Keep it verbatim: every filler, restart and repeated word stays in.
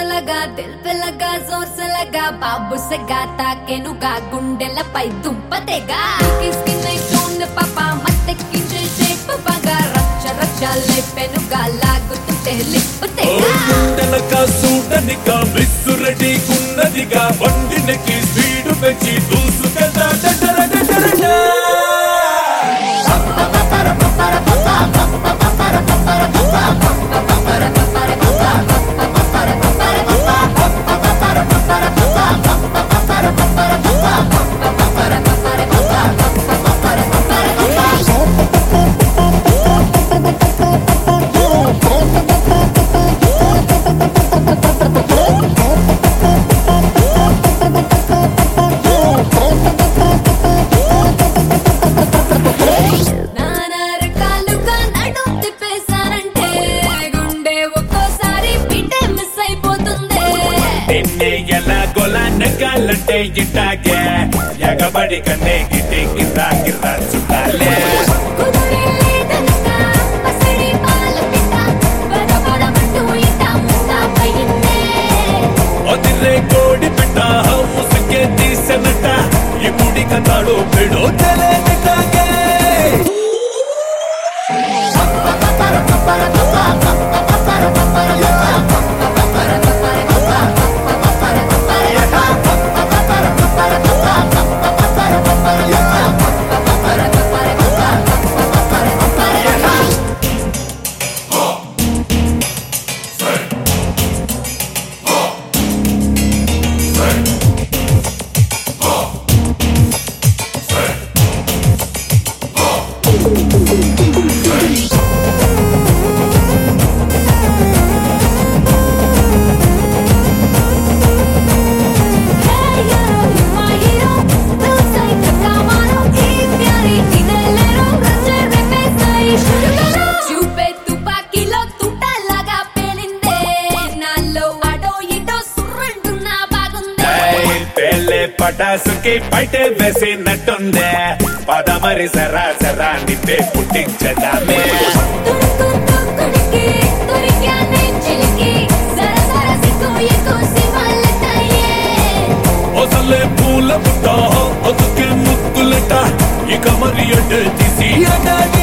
सा लगा दिल पे लगा जोर से लगा बाबू से गाता केनुगा गुंडेलपై దుంపతేగా किसकी नहीं कौन पापा मत कीजे शेप बागा रच्च रच्च लेपेनुगा లాగుతుంటే లిప్పుతేగా గుండెలక సూడనిగా మిస్సురెడ్డి గున్నదిగా బండినకి స్పీడ్ పెంచి దూసుకెళ్తా డడర డడర నగాలంటే ఇట్టాగే ఎగబడి కన్నే గిటే గిరా గిరా చుట్టాలే అదిరే కోడి బిడ్డ ముసుకే తీసనట ఇప్పుడి కతాడు పెడో తెలియటాగే పటాసుకి బయటే వేసినట్టుందే పదమరి సరా సరా నిప్పే పుట్టించదామే అసలే పూల పుట్ట అదుకే ముద్దులట ఇక మరి అడ్డ తీసి అడాలి